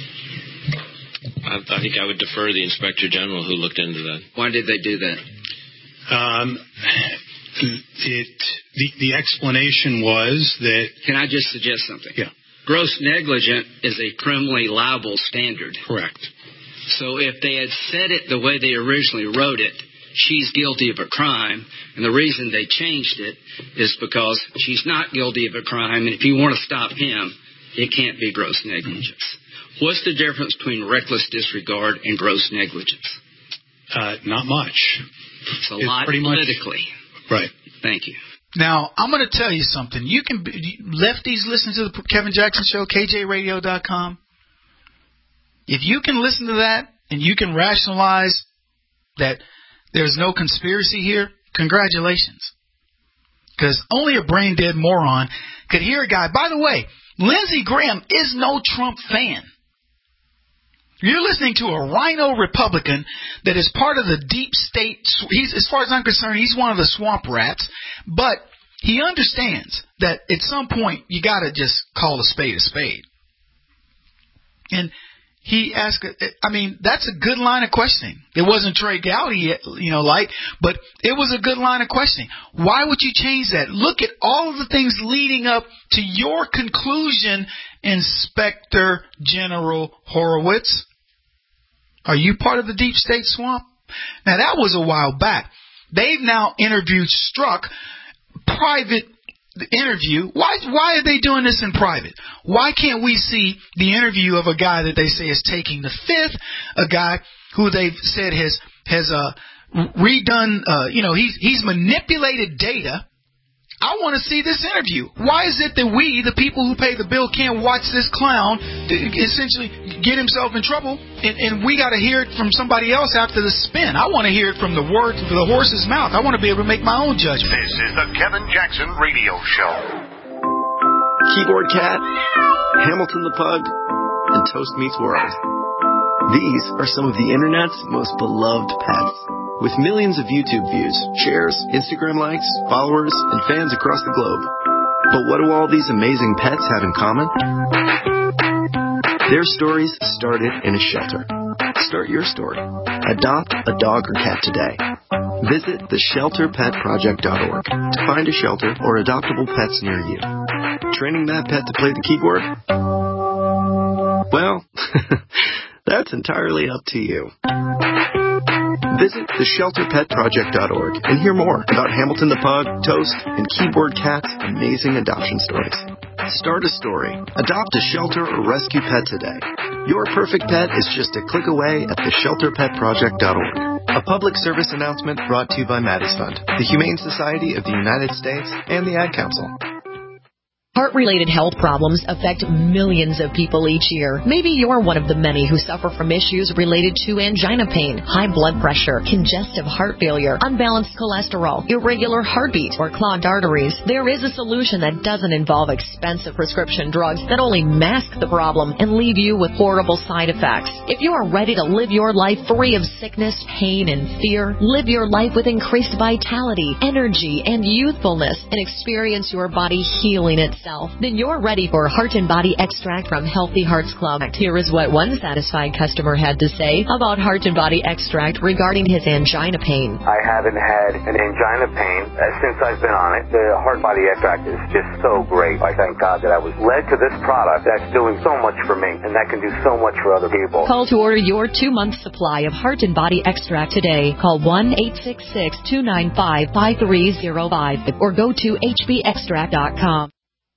Speaker 12: I think I would defer to the Inspector General who looked into that.
Speaker 25: Why did they do that?
Speaker 24: The explanation was that...
Speaker 25: Can I just suggest something?
Speaker 24: Yeah.
Speaker 25: Gross negligent is a criminally liable standard.
Speaker 24: Correct.
Speaker 25: So if they had said it the way they originally wrote it, she's guilty of a crime, and the reason they changed it is because she's not guilty of a crime, and if you want to stop him, it can't be gross negligence. What's the difference between reckless disregard and gross negligence?
Speaker 24: Not much.
Speaker 25: It's a lot politically.
Speaker 24: Right.
Speaker 25: Thank you.
Speaker 3: Now, I'm going to tell you something. You can lefties listen to the Kevin Jackson Show, KJRadio.com. If you can listen to that and you can rationalize that there's no conspiracy here, congratulations. Because only a brain-dead moron could hear a guy. By the way, Lindsey Graham is no Trump fan. You're listening to a rhino Republican that is part of the deep state. He's, as far as I'm concerned, he's one of the swamp rats. But he understands that at some point you got to just call a spade a spade. And he asked, I mean, that's a good line of questioning. It wasn't Trey Gowdy, but it was a good line of questioning. Why would you change that? Look at all of the things leading up to your conclusion, Inspector General Horowitz. Are you part of the deep state swamp? Now, that was a while back. They've now interviewed Strzok, private interview. Why are they doing this in private? Why can't we see the interview of a guy that they say is taking the fifth, a guy who they've said has redone, he's manipulated data. I want to see this interview. Why is it that we, the people who pay the bill, can't watch this clown essentially get himself in trouble, and we got to hear it from somebody else after the spin? I want to hear it from the horse's mouth. I want to be able to make my own judgment.
Speaker 1: This is the Kevin Jackson Radio Show.
Speaker 4: Keyboard Cat, Hamilton the Pug, and Toast Meets World. These are some of the internet's most beloved pets. With millions of YouTube views, shares, Instagram likes, followers, and fans across the globe. But what do all these amazing pets have in common? Their stories started in a shelter. Start your story. Adopt a dog or cat today. Visit theshelterpetproject.org to find a shelter or adoptable pets near you. Training that pet to play the keyboard? Well, that's entirely up to you. Visit theshelterpetproject.org and hear more about Hamilton the Pug, Toast, and Keyboard Cat's amazing adoption stories. Start a story. Adopt a shelter or rescue pet today. Your perfect pet is just a click away at theshelterpetproject.org. A public service announcement brought to you by Maddie's Fund, the Humane Society of the United States, and the Ad Council.
Speaker 5: Heart-related health problems affect millions of people each year. Maybe you're one of the many who suffer from issues related to angina pain, high blood pressure, congestive heart failure, unbalanced cholesterol, irregular heartbeat, or clogged arteries. There is a solution that doesn't involve expensive prescription drugs that only mask the problem and leave you with horrible side effects. If you are ready to live your life free of sickness, pain, and fear, live your life with increased vitality, energy, and youthfulness, and experience your body healing itself, then you're ready for Heart and Body Extract from Healthy Hearts Club. Here is what one satisfied customer had to say about Heart and Body Extract regarding his angina pain.
Speaker 6: I haven't had an angina pain since I've been on it. The Heart Body Extract is just so great. I thank God that I was led to this product that's doing so much for me, and that can do so much for other people.
Speaker 5: Call to order your 2-month supply of Heart and Body Extract today. Call 1-866-295-5305 or go to hbextract.com.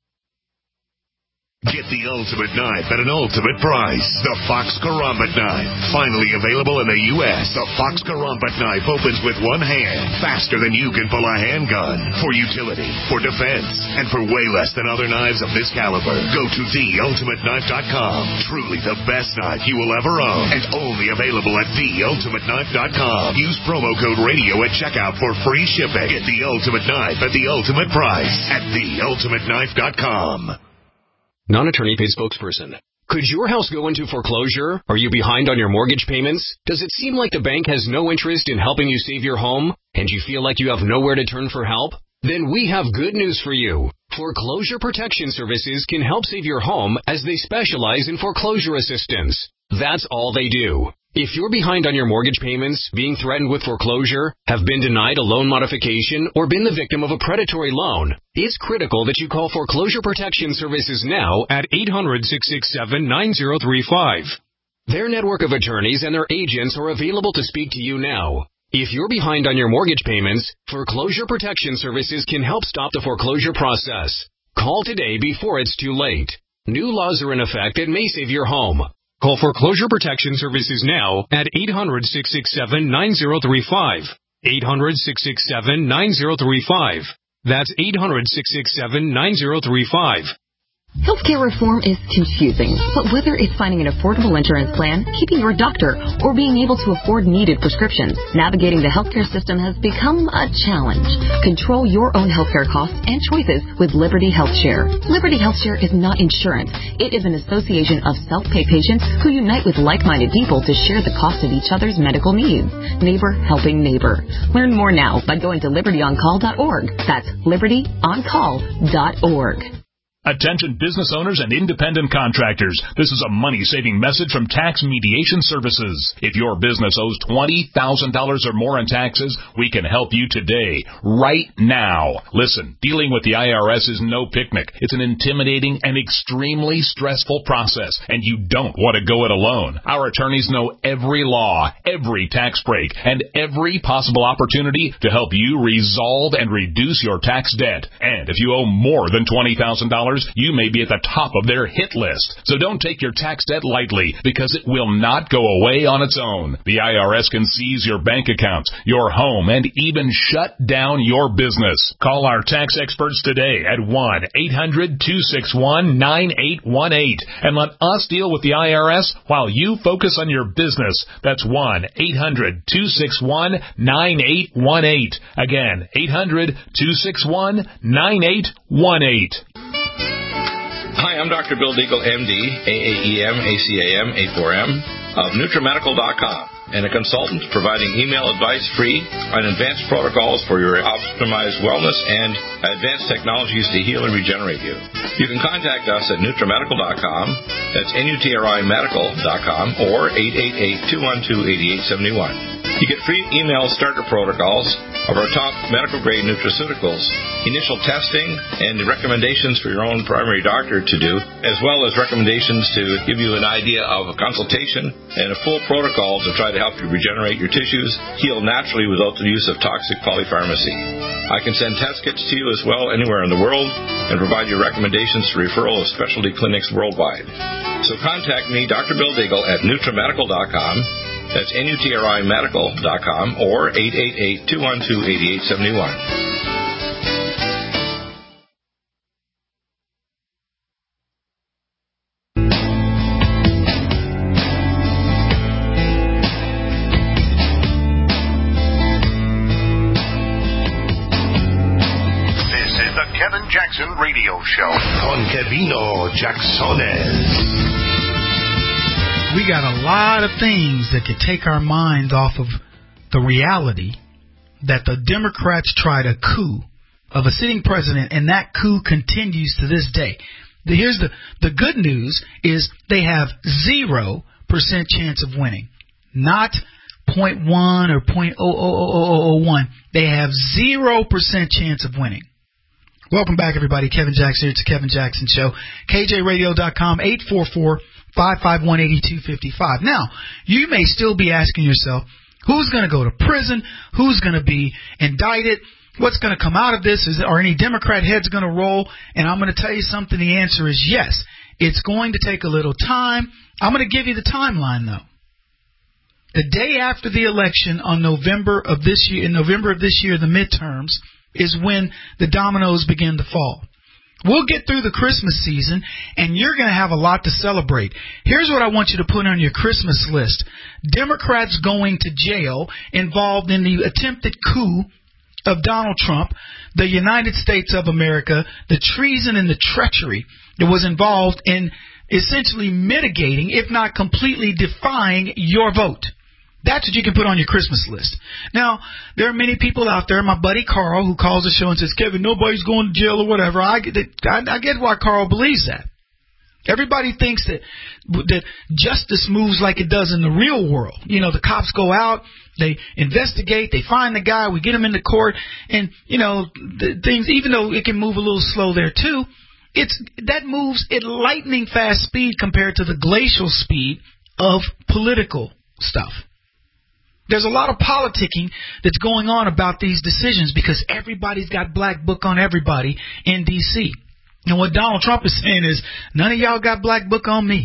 Speaker 1: Get the ultimate knife at an ultimate price. The Fox Karambit knife. Finally available in the U.S., the Fox Karambit knife opens with one hand, faster than you can pull a handgun. For utility, for defense, and for way less than other knives of this caliber. Go to theultimateknife.com. Truly the best knife you will ever own, and only available at theultimateknife.com. Use promo code radio at checkout for free shipping. Get the ultimate knife at the ultimate price at theultimateknife.com.
Speaker 7: non-attorney paid spokesperson. Could your house go into foreclosure? Are you behind on your mortgage payments? Does it seem like the bank has no interest in helping you save your home, and you feel like you have nowhere to turn for help? Then we have good news for you. Foreclosure Protection Services can help save your home as they specialize in foreclosure assistance. That's all they do. If you're behind on your mortgage payments, being threatened with foreclosure, have been denied a loan modification, or been the victim of a predatory loan, it's critical that you call Foreclosure Protection Services now at 800-667-9035. Their network of attorneys and their agents are available to speak to you now. If you're behind on your mortgage payments, Foreclosure Protection Services can help stop the foreclosure process. Call today before it's too late. New laws are in effect that may save your home. Call Foreclosure Protection Services now at 800-667-9035. 800-667-9035. That's 800-667-9035.
Speaker 8: Healthcare reform is confusing, but whether it's finding an affordable insurance plan, keeping your doctor, or being able to afford needed prescriptions, navigating the healthcare system has become a challenge. Control your own healthcare costs and choices with Liberty HealthShare. Liberty HealthShare is not insurance. It is an association of self-pay patients who unite with like-minded people to share the cost of each other's medical needs. Neighbor helping neighbor. Learn more now by going to libertyoncall.org. That's libertyoncall.org.
Speaker 9: Attention business owners and independent contractors. This is a money-saving message from Tax Mediation Services. If your business owes $20,000 or more in taxes, we can help you today, right now. Listen, dealing with the IRS is no picnic. It's an intimidating and extremely stressful process, and you don't want to go it alone. Our attorneys know every law, every tax break, and every possible opportunity to help you resolve and reduce your tax debt. And if you owe more than $20,000, you may be at the top of their hit list. So don't take your tax debt lightly, because it will not go away on its own. The IRS can seize your bank accounts, your home, and even shut down your business. Call our tax experts today at 1-800-261-9818 and let us deal with the IRS while you focus on your business. That's 1-800-261-9818. Again, 800-261-9818.
Speaker 11: Hi, I'm Dr. Bill Deagle, MD, AAEM, ACAM, A4M, of NutriMedical.com, and a consultant providing email advice free on advanced protocols for your optimized wellness and advanced technologies to heal and regenerate you. You can contact us at NutriMedical.com, that's NutriMedical.com, or 888-212-8871. You get free email starter protocols of our top medical-grade nutraceuticals, initial testing, and recommendations for your own primary doctor to do, as well as recommendations to give you an idea of a consultation and a full protocol to try to help you regenerate your tissues, heal naturally without the use of toxic polypharmacy. I can send test kits to you as well anywhere in the world and provide you recommendations for referral of specialty clinics worldwide. So contact me, Dr. Bill Deagle, at NutriMedical.com. That's NutriMedical.com, or 888-212-8871.
Speaker 1: Kevin Jackson Radio Show con Kevino Jacksones.
Speaker 3: We got a lot of things that could take our minds off of the reality that the Democrats tried a coup of a sitting president, and that coup continues to this day. Here's the good news is they have 0% chance of winning, not 0.1 or 0.00001. They have 0% chance of winning. Welcome back, everybody. Kevin Jackson here. It's the Kevin Jackson Show. KJRadio.com, 844-551-8255. Now, you may still be asking yourself, who's going to go to prison? Who's going to be indicted? What's going to come out of this? Are any Democrat heads going to roll? And I'm going to tell you something. The answer is yes. It's going to take a little time. I'm going to give you the timeline, though. The day after the election in November of this year, the midterms, is when the dominoes begin to fall. We'll get through the Christmas season, and you're going to have a lot to celebrate. Here's what I want you to put on your Christmas list. Democrats going to jail involved in the attempted coup of Donald Trump, the United States of America, the treason and the treachery that was involved in essentially mitigating, if not completely defying, your vote. That's what you can put on your Christmas list. Now, there are many people out there, my buddy Carl, who calls the show and says, Kevin, nobody's going to jail or whatever. I get why Carl believes that. Everybody thinks that justice moves like it does in the real world. You know, the cops go out, they investigate, they find the guy, we get him into court, and, you know, things, even though it can move a little slow there too, that moves at lightning fast speed compared to the glacial speed of political stuff. There's a lot of politicking that's going on about these decisions because everybody's got black book on everybody in D.C. And what Donald Trump is saying is, none of y'all got black book on me.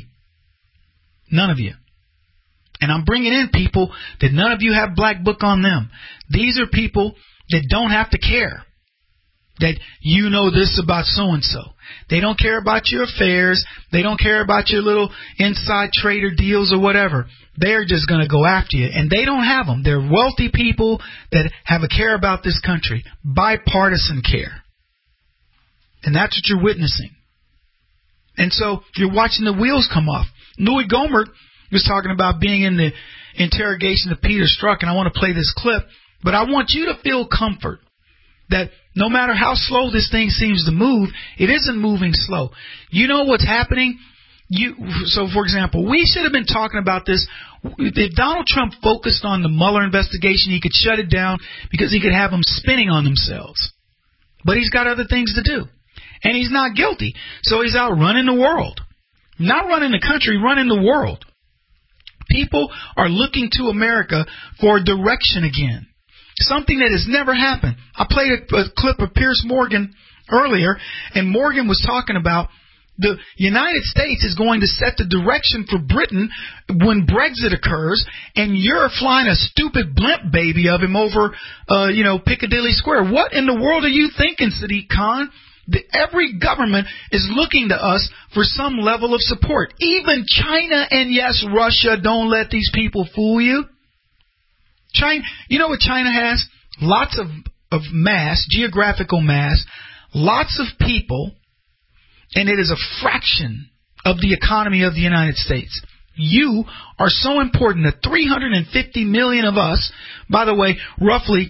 Speaker 3: None of you. And I'm bringing in people that none of you have black book on them. These are people that don't have to care that you know this about so-and-so. They don't care about your affairs. They don't care about your little inside trader deals or whatever. They're just going to go after you. And they don't have them. They're wealthy people that have a care about this country. Bipartisan care. And that's what you're witnessing. And so you're watching the wheels come off. Louis Gohmert was talking about being in the interrogation of Peter Strzok, and I want to play this clip. But I want you to feel comfort that no matter how slow this thing seems to move, it isn't moving slow. You know what's happening? So, for example, we should have been talking about this. If Donald Trump focused on the Mueller investigation, he could shut it down because he could have them spinning on themselves. But he's got other things to do. And he's not guilty. So he's out running the world. Not running the country, running the world. People are looking to America for direction again. Something that has never happened. I played a clip of Piers Morgan earlier, and Morgan was talking about the United States is going to set the direction for Britain when Brexit occurs, and you're flying a stupid blimp baby of him over, Piccadilly Square. What in the world are you thinking, Sadiq Khan? Every government is looking to us for some level of support. Even China and, yes, Russia. Don't let these people fool you. China, you know what China has? Lots of mass, geographical mass, lots of people, and it is a fraction of the economy of the United States. You are so important that 350 million of us, by the way, roughly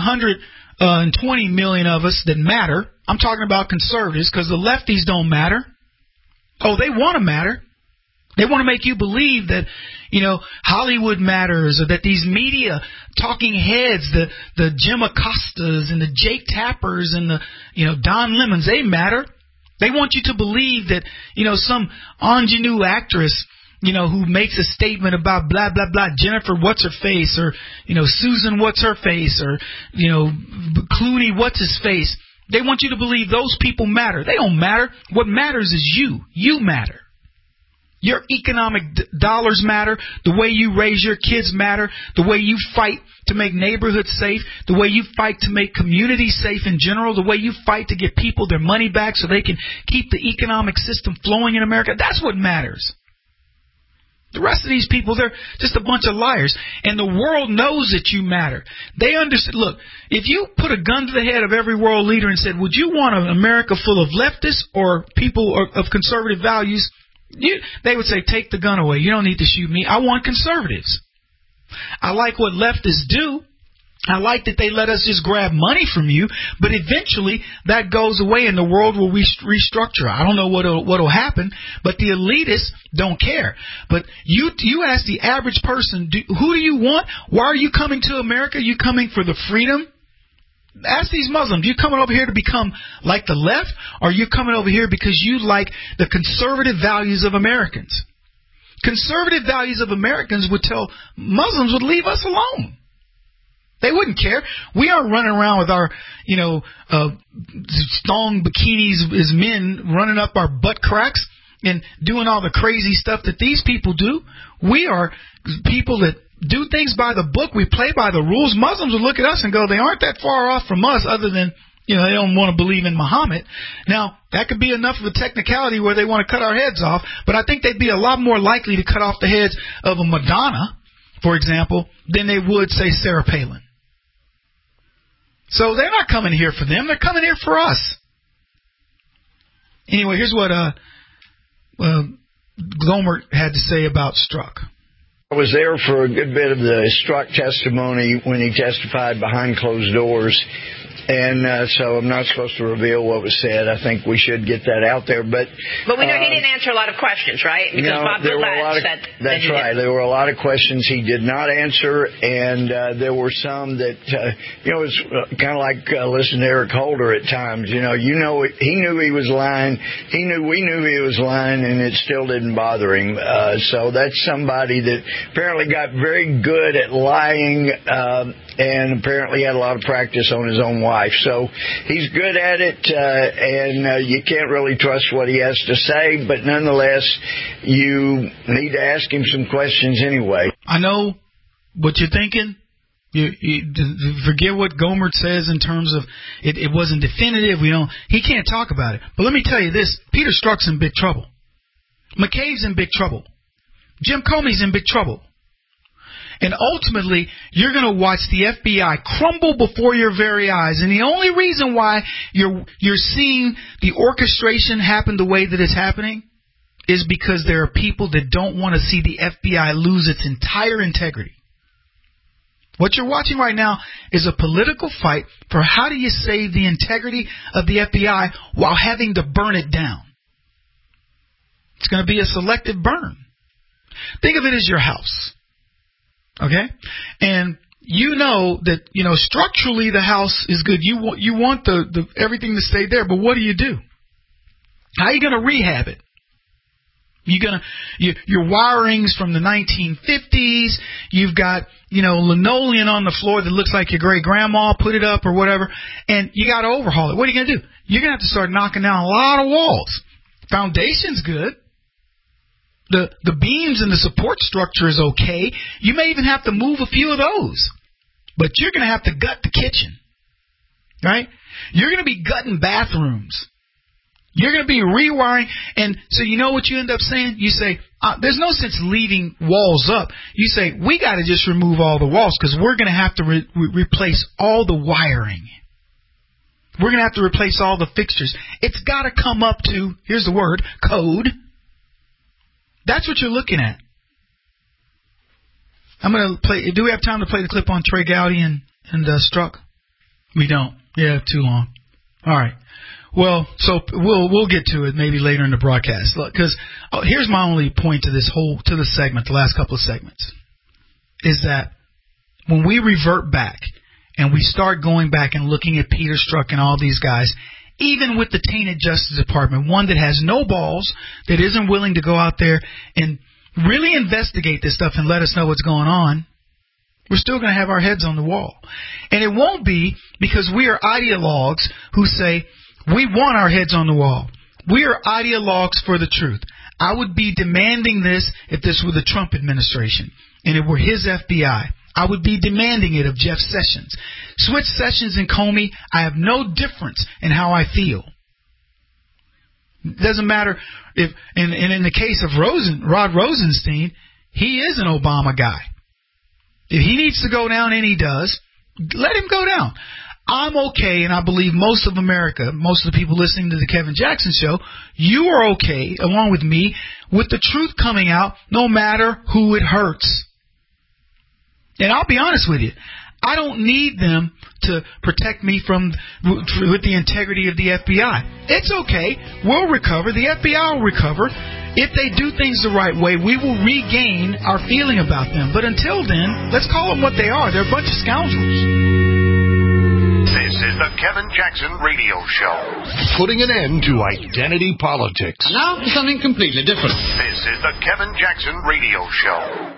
Speaker 3: 120 million of us that matter. I'm talking about conservatives because the lefties don't matter. Oh, they want to matter. They want to make you believe that, Hollywood matters, or that these media talking heads, the Jim Acostas and the Jake Tappers and the, Don Lemons, they matter. They want you to believe that, some ingenue actress, who makes a statement about blah, blah, blah, Jennifer what's-her-face, or, Susan what's-her-face, or, Clooney what's-his-face. They want you to believe those people matter. They don't matter. What matters is you. You matter. Your economic dollars matter. The way you raise your kids matter. The way you fight to make neighborhoods safe. The way you fight to make communities safe in general. The way you fight to get people their money back so they can keep the economic system flowing in America. That's what matters. The rest of these people, they're just a bunch of liars. And the world knows that you matter. They understand. Look, if you put a gun to the head of every world leader and said, would you want an America full of leftists or people of conservative values? They would say, take the gun away. You don't need to shoot me. I want conservatives. I like what leftists do. I like that they let us just grab money from you, but eventually that goes away and the world will restructure. I don't know what'll happen, but the elitists don't care. But you ask the average person, who do you want? Why are you coming to America? Are you coming for the freedom? Ask these Muslims, you coming over here to become like the left, or are you coming over here because you like the conservative values of Americans? Conservative values of Americans would tell Muslims would leave us alone. They wouldn't care. We aren't running around with our, thong bikinis as men running up our butt cracks and doing all the crazy stuff that these people do. We are people that do things by the book. We play by the rules. Muslims would look at us and go, they aren't that far off from us other than, they don't want to believe in Muhammad. Now, that could be enough of a technicality where they want to cut our heads off, but I think they'd be a lot more likely to cut off the heads of a Madonna, for example, than they would, say, Sarah Palin. So they're not coming here for them. They're coming here for us. Anyway, here's what Gohmert had to say about Strzok.
Speaker 2: I was there for a good bit of the Strzok testimony when he testified behind closed doors. And so I'm not supposed to reveal what was said. I think we should get that out there. But
Speaker 10: we know he didn't answer a lot of questions, right? Because Bob Gillette said
Speaker 2: that's right. There were a lot of questions he did not answer, and there were some that, it was kind of like listening to Eric Holder at times. He knew he was lying. We knew he was lying, and it still didn't bother him. So that's somebody that apparently got very good at lying, and apparently had a lot of practice on his own wife. So he's good at it, and you can't really trust what he has to say, but nonetheless, you need to ask him some questions anyway.
Speaker 3: I know what you're thinking. You forget what Gohmert says in terms of it wasn't definitive. He can't talk about it. But let me tell you this, Peter Strzok's in big trouble. McCabe's in big trouble. Jim Comey's in big trouble. And ultimately, you're going to watch the FBI crumble before your very eyes. And the only reason why you're seeing the orchestration happen the way that it's happening is because there are people that don't want to see the FBI lose its entire integrity. What you're watching right now is a political fight for how do you save the integrity of the FBI while having to burn it down. It's going to be a selective burn. Think of it as your house. Okay? And you know that, structurally the house is good. You want the everything to stay there, but what do? How are you going to rehab it? Your wiring's from the 1950s. You've got, linoleum on the floor that looks like your great grandma put it up or whatever, and you got to overhaul it. What are you going to do? You're going to have to start knocking down a lot of walls. Foundation's good. The beams and the support structure is okay. You may even have to move a few of those. But you're going to have to gut the kitchen. Right? You're going to be gutting bathrooms. You're going to be rewiring. And so you know what you end up saying? You say, there's no sense leaving walls up. You say, we got to just remove all the walls because we're going to have to replace all the wiring. We're going to have to replace all the fixtures. It's got to come up to, here's the word, code. That's what you're looking at. I'm going to play. Do we have time to play the clip on Trey Gowdy and Strzok? We don't. Yeah, too long. All right. Well, so we'll get to it maybe later in the broadcast. Because here's my only point to the segment, the last couple of segments, is that when we revert back and we start going back and looking at Peter Strzok and all these guys, even with the tainted Justice Department, one that has no balls, that isn't willing to go out there and really investigate this stuff and let us know what's going on, we're still going to have our heads on the wall. And it won't be because we are ideologues who say we want our heads on the wall. We are ideologues for the truth. I would be demanding this if this were the Trump administration and it were his FBI. I would be demanding it of Jeff Sessions. Switch Sessions and Comey, I have no difference in how I feel. It doesn't matter if, and in the case of Rod Rosenstein, he is an Obama guy. If he needs to go down, and he does, let him go down. I'm okay, and I believe most of America, most of the people listening to the Kevin Jackson Show, you are okay, along with me, with the truth coming out, no matter who it hurts. And I'll be honest with you, I don't need them to protect me with the integrity of the FBI. It's okay. We'll recover. The FBI will recover. If they do things the right way, we will regain our feeling about them. But until then, let's call them what they are. They're a bunch of scoundrels.
Speaker 1: This is the Kevin Jackson Radio Show. Putting an end to identity politics.
Speaker 13: And now for something completely different.
Speaker 1: This is the Kevin Jackson Radio Show.